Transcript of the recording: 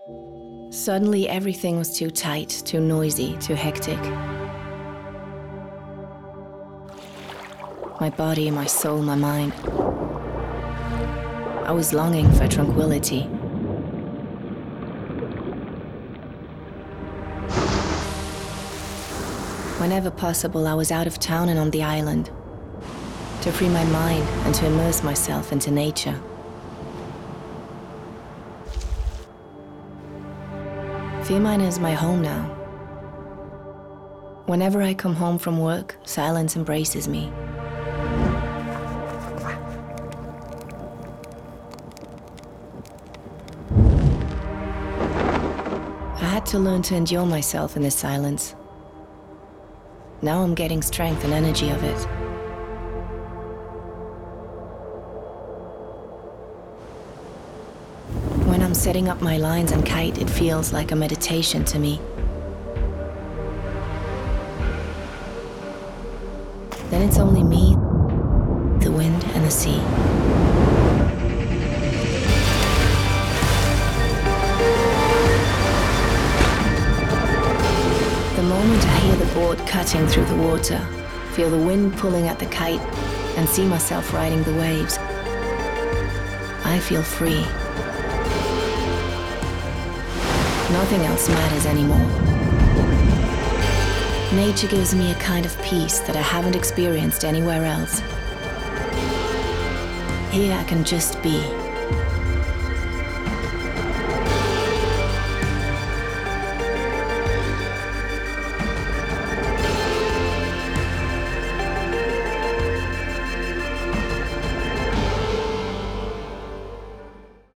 Suddenly, everything was too tight, too noisy, too hectic. My body, my soul, my mind. I was longing for tranquility. Whenever possible, I was out of town and on the island, to free my mind and to immerse myself into nature. Fearmine is my home now. Whenever I come home from work, silence embraces me. I had to learn to endure myself in this silence. Now I'm getting strength and energy of it. When I'm setting up my lines and kite, it feels like a meditation to me. Then it's only me, the wind, and the sea. The moment I hear the board cutting through the water, feel the wind pulling at the kite, and see myself riding the waves, I feel free. Nothing else matters anymore. Nature gives me a kind of peace that I haven't experienced anywhere else. Here I can just be.